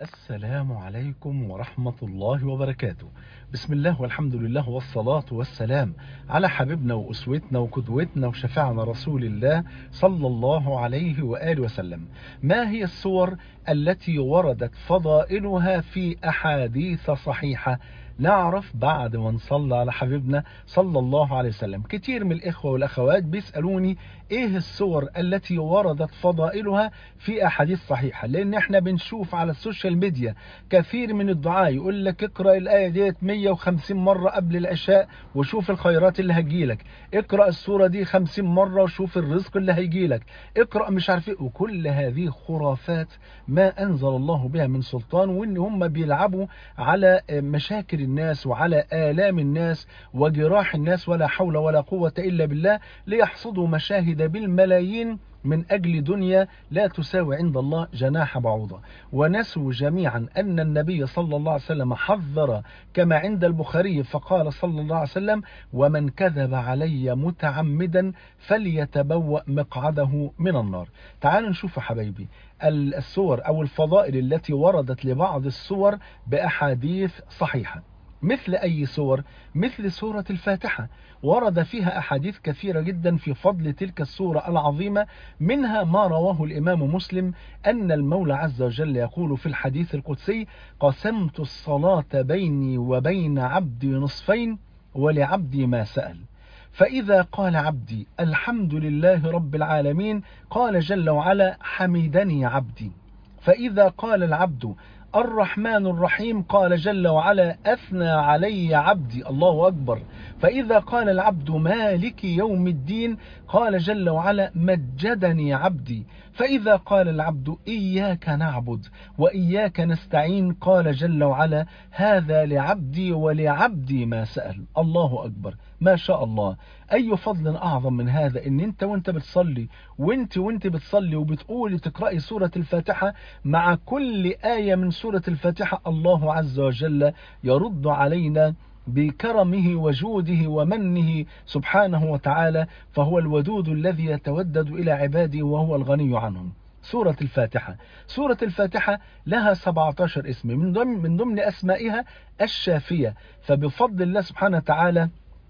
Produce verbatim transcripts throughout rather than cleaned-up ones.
السلام عليكم ورحمة الله وبركاته. بسم الله والحمد لله والصلاة والسلام على حبيبنا وأسوتنا وقدوتنا وشفاعنا رسول الله صلى الله عليه وآله وسلم. ما هي السور التي وردت فضائلها في أحاديث صحيحة؟ نعرف بعد ما نصلي على حبيبنا صلى الله عليه وسلم. كتير من الإخوة والأخوات بيسألوني إيه السور التي وردت فضائلها في أحاديث صحيحة، لأن احنا بنشوف على السوشيال ميديا كثير من الدعاء يقول لك اقرأ الآية ديت مية وخمسين مرة قبل العشاء وشوف الخيرات اللي هتجيلك، اقرأ السورة دي خمسين مرة وشوف الرزق اللي هيجيلك، اقرأ مش عارف ايه. وكل هذه خرافات ما أنزل الله بها من سلطان، وإن هم بيلعبوا على مشاكل الناس وعلى آلام الناس وجراح الناس، ولا حول ولا قوة إلا بالله، ليحصدوا مشاهد بالملايين من أجل دنيا لا تساوي عند الله جناح بعوضة. ونسوا جميعا أن النبي صلى الله عليه وسلم حذر كما عند البخاري فقال صلى الله عليه وسلم: ومن كذب علي متعمدا فليتبوأ مقعده من النار. تعالوا نشوف حبايبي السور أو الفضائل التي وردت لبعض السور بأحاديث صحيحة. مثل أي سور؟ مثل سورة الفاتحة، ورد فيها أحاديث كثيرة جدا في فضل تلك السورة العظيمة. منها ما رواه الإمام مسلم أن المولى عز وجل يقول في الحديث القدسي: قسمت الصلاة بيني وبين عبدي نصفين ولعبدي ما سأل، فإذا قال عبدي الحمد لله رب العالمين قال جل وعلا حمدني عبدي، فإذا قال العبد الرحمن الرحيم قال جل وعلا أثنى علي عبدي، الله أكبر، فإذا قال العبد مالك يوم الدين قال جل وعلا مجدني عبدي، فإذا قال العبد إياك نعبد وإياك نستعين قال جل وعلا هذا لعبدي ولعبدي ما سأل. الله أكبر، ما شاء الله. أي فضل أعظم من هذا إن أنت وأنت بتصلي وأنت وأنت بتصلي وبتقولي تقرأي سورة الفاتحة، مع كل آية من سورة الفاتحة الله عز وجل يرد علينا بكرمه وجوده ومنه سبحانه وتعالى، فهو الودود الذي يتودد إلى عباده وهو الغني عنهم. سورة الفاتحة سورة الفاتحة لها سبعة عشر اسم، من ضمن من ضمن أسمائها الشافية، فبفضل الله سبحانه وتعالى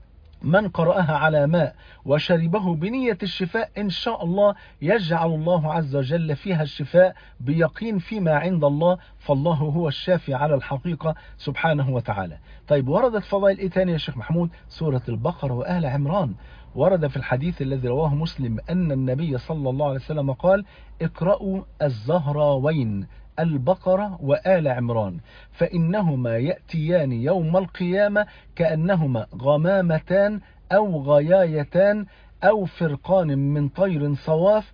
من قرأها على ماء وشربه بنية الشفاء إن شاء الله يجعل الله عز وجل فيها الشفاء بيقين فيما عند الله، فالله هو الشافي على الحقيقة سبحانه وتعالى. طيب، وردت فضائل إيه تاني يا شيخ محمود؟ سورة البقرة وآل عمران. ورد في الحديث الذي رواه مسلم أن النبي صلى الله عليه وسلم قال: اقرأوا الزهراوين البقرة وآل عمران، فإنهما يأتيان يوم القيامة كأنهما غمامتان أو غيايتان أو فرقان من طير صواف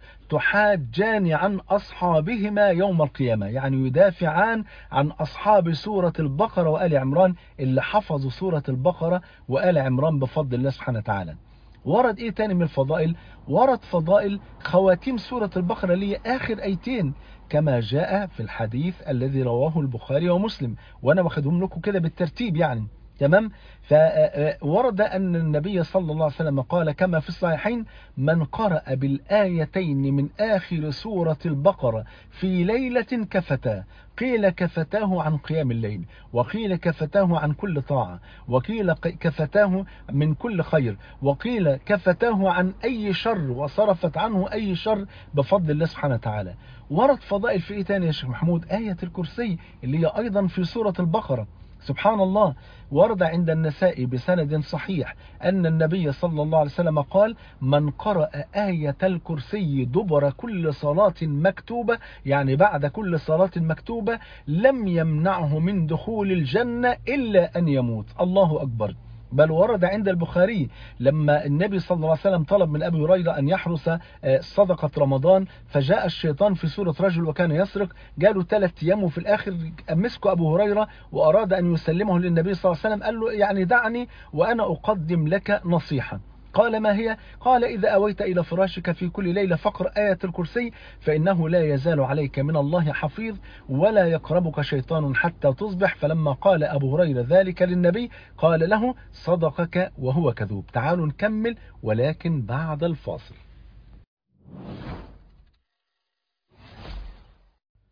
تحاجان عن أصحابهما يوم القيامة، يعني يدافعان عن أصحاب سورة البقرة وآل عمران اللي حفظوا سورة البقرة وآل عمران بفضل الله سبحانه وتعالى. ورد ايه تاني من الفضائل؟ ورد فضائل خواتيم سورة البقرة اللي هي آخر ايتين، كما جاء في الحديث الذي رواه البخاري ومسلم، وانا واخدهم لكم كده بالترتيب يعني، تمام. فورد أن النبي صلى الله عليه وسلم قال كما في الصحيحين: من قرأ بالآيتين من آخر سورة البقرة في ليلة كفتاه، قيل كفتاه عن قيام الليل، وقيل كفتاه عن كل طاعة، وقيل كفتاه من كل خير، وقيل كفتاه عن أي شر وصرفت عنه أي شر بفضل الله سبحانه وتعالى. ورد فضائل في إيه تاني يا شيخ محمود؟ آية الكرسي اللي هي أيضا في سورة البقرة. سبحان الله. ورد عند النسائي بسند صحيح أن النبي صلى الله عليه وسلم قال: من قرأ آية الكرسي دبر كل صلاة مكتوبة، يعني بعد كل صلاة مكتوبة، لم يمنعه من دخول الجنة إلا أن يموت. الله أكبر. بل ورد عند البخاري لما النبي صلى الله عليه وسلم طلب من أبي هريرة أن يحرس صدقة رمضان، فجاء الشيطان في صورة رجل وكان يسرق، جاله ثلاث أيام وفي الآخر مسكوا أبو هريرة وأراد أن يسلمه للنبي صلى الله عليه وسلم، قال له: يعني دعني وأنا أقدم لك نصيحة. قال: ما هي؟ قال: إذا أويت إلى فراشك في كل ليلة فاقرأ آية الكرسي، فإنه لا يزال عليك من الله حفيظ ولا يقربك شيطان حتى تصبح. فلما قال أبو هريرة ذلك للنبي قال له: صدقك وهو كذوب. تعالوا نكمل ولكن بعد الفاصل.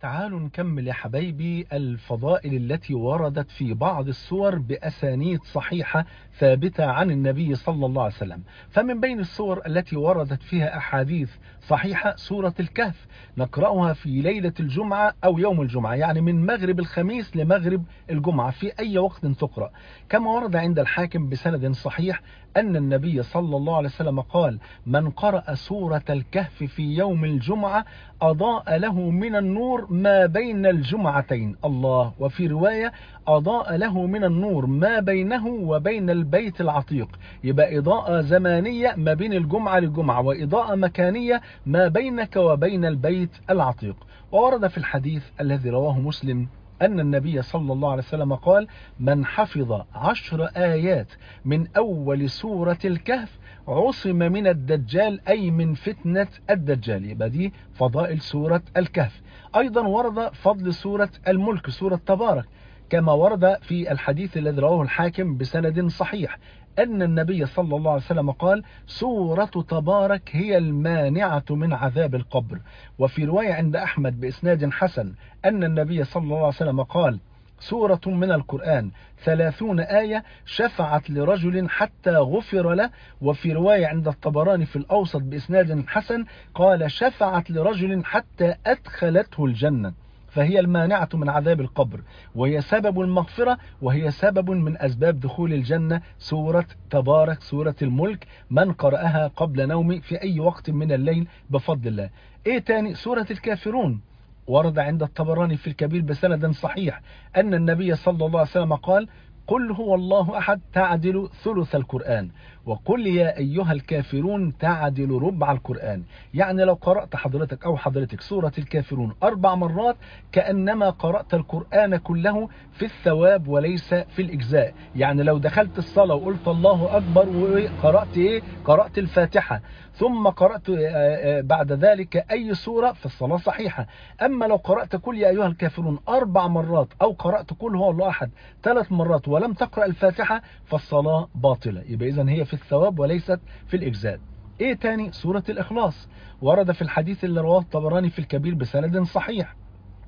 تعالوا نكمل يا حبايبي الفضائل التي وردت في بعض السور بأسانيد صحيحة ثابتة عن النبي صلى الله عليه وسلم. فمن بين السور التي وردت فيها أحاديث صحيحة سورة الكهف، نقرأها في ليلة الجمعة أو يوم الجمعة، يعني من مغرب الخميس لمغرب الجمعة في أي وقت تقرأ. كما ورد عند الحاكم بسند صحيح أن النبي صلى الله عليه وسلم قال: من قرأ سورة الكهف في يوم الجمعة أضاء له من النور ما بين الجمعتين. الله. وفي رواية: أضاء له من النور ما بينه وبين البيت العتيق. يبقى إضاءة زمانية ما بين الجمعة للجمعة، وإضاءة مكانية ما بينك وبين البيت العتيق. وورد في الحديث الذي رواه مسلم أن النبي صلى الله عليه وسلم قال: من حفظ عشر آيات من أول سورة الكهف عصم من الدجال، أي من فتنة الدجال. يبقى دي فضائل سورة الكهف. أيضا ورد فضل سورة الملك، سورة تبارك، كما ورد في الحديث الذي رواه الحاكم بسند صحيح أن النبي صلى الله عليه وسلم قال: سورة تبارك هي المانعة من عذاب القبر. وفي رواية عند أحمد بإسناد حسن أن النبي صلى الله عليه وسلم قال: سورة من القرآن ثلاثون آية شفعت لرجل حتى غفر له. وفي رواية عند الطبراني في الأوسط بإسناد حسن قال: شفعت لرجل حتى أدخلته الجنة. فهي المانعة من عذاب القبر، وهي سبب المغفرة، وهي سبب من أسباب دخول الجنة. سورة تبارك، سورة الملك، من قرأها قبل نومه في أي وقت من الليل بفضل الله. إيه تاني؟ سورة الكافرون. ورد عند الطبراني في الكبير بسند صحيح أن النبي صلى الله عليه وسلم قال: قل هو الله أحد تعدل ثلث القرآن، وقل يا أيها الكافرون تعدل ربع القرآن. يعني لو قرأت حضرتك أو حضرتك سورة الكافرون أربع مرات كأنما قرأت القرآن كله في الثواب وليس في الإجزاء. يعني لو دخلت الصلاة وقلت الله أكبر وقرأت إيه؟ قرأت الفاتحة ثم قرأت بعد ذلك أي سورة في الصلاة صحيحة. أما لو قرأت قل يا أيها الكافرون أربع مرات أو قرأت قل هو الله أحد ثلاث مرات ولم تقرأ الفاتحة فالصلاة باطلة. يبقى إذن هي في الثواب وليست في الإجزاء. إيه تاني؟ سورة الإخلاص. ورد في الحديث اللي رواه الطبراني في الكبير بسند صحيح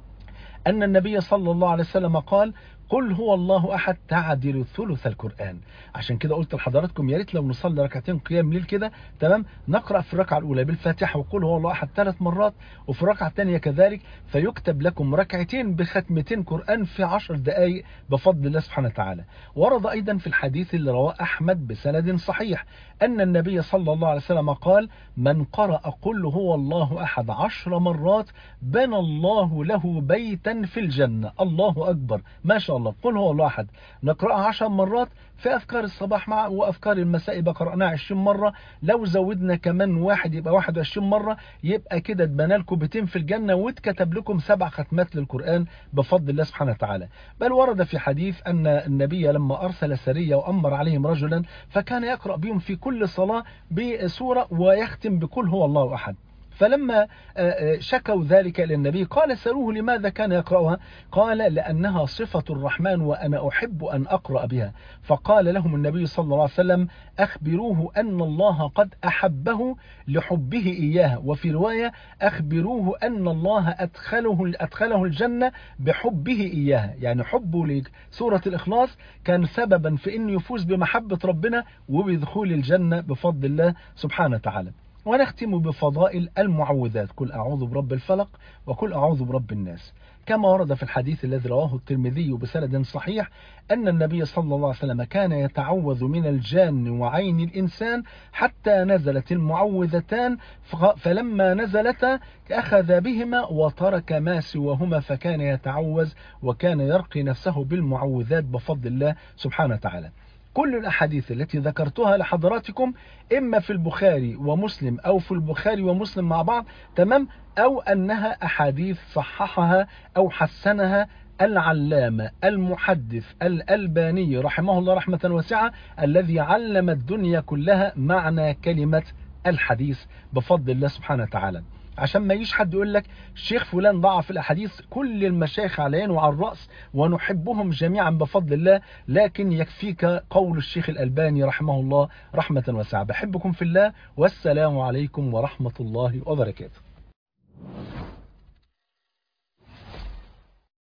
أن النبي صلى الله عليه وسلم قال: قل هو الله أحد تعدل ثلث القرآن. عشان كده قلت لحضراتكم يا ريت لو نصلي ركعتين قيام ليل كده، تمام، نقرأ في الركعة الأولى بالفاتحة وقل هو الله أحد ثلاث مرات، وفي الركعة الثانية كذلك، فيكتب لكم ركعتين بختمتين قرآن في عشر دقائق بفضل الله سبحانه وتعالى. ورد أيضا في الحديث اللي رواه أحمد بسند صحيح أن النبي صلى الله عليه وسلم قال: من قرأ قل هو الله أحد عشر مرات بنى الله له بيتا في الجنة. الله أكبر، ما شاء الله. قل هو الله أحد نقرأها عشر مرات في أذكار الصباح مع وأذكار المساء يبقى قرأناها عشرين مرة. لو زودنا كمان واحد يبقى واحد وعشرين مرة، يبقى كده اتبنى لكم بيتين في الجنة واتكتب لكم سبع ختمات للقرآن بفضل الله سبحانه وتعالى. بل ورد في حديث أن النبي لما أرسل سرية وأمر عليهم رجلا فكان يقرأ بهم في كل صلاة بسورة ويختم بقل هو الله أحد. فلما شكوا ذلك إلى النبي قال: سألوه لماذا كان يقرأها؟ قال: لأنها صفة الرحمن وأنا أحب أن أقرأ بها. فقال لهم النبي صلى الله عليه وسلم: أخبروه أن الله قد أحبه لحبه إياها. وفي رواية: أخبروه أن الله أدخله, أدخله الجنة بحبه إياها. يعني حبه لسورة الإخلاص كان سببا في أن يفوز بمحبة ربنا وبدخول الجنة بفضل الله سبحانه وتعالى. ونختم بفضائل المعوذات: قل أعوذ برب الفلق وقل أعوذ برب الناس. كما ورد في الحديث الذي رواه الترمذي بسند صحيح أن النبي صلى الله عليه وسلم كان يتعوذ من الجان وعين الإنسان حتى نزلت المعوذتان، فلما نزلتا أخذ بهما وترك ما سواهما، فكان يتعوذ وكان يرقي نفسه بالمعوذات بفضل الله سبحانه وتعالى. كل الأحاديث التي ذكرتها لحضراتكم إما في البخاري ومسلم أو في البخاري ومسلم مع بعض، تمام، أو أنها أحاديث صححها أو حسنها العلامة المحدث الألباني رحمه الله رحمة واسعة، الذي علم الدنيا كلها معنى كلمة الحديث بفضل الله سبحانه وتعالى. عشان ما يجيش حد يقول لك الشيخ فلان ضعف الأحاديث، كل المشايخ على العين وعلى الرأس ونحبهم جميعا بفضل الله، لكن يكفيك قول الشيخ الألباني رحمه الله رحمة واسعة. بحبكم في الله، والسلام عليكم ورحمة الله وبركاته.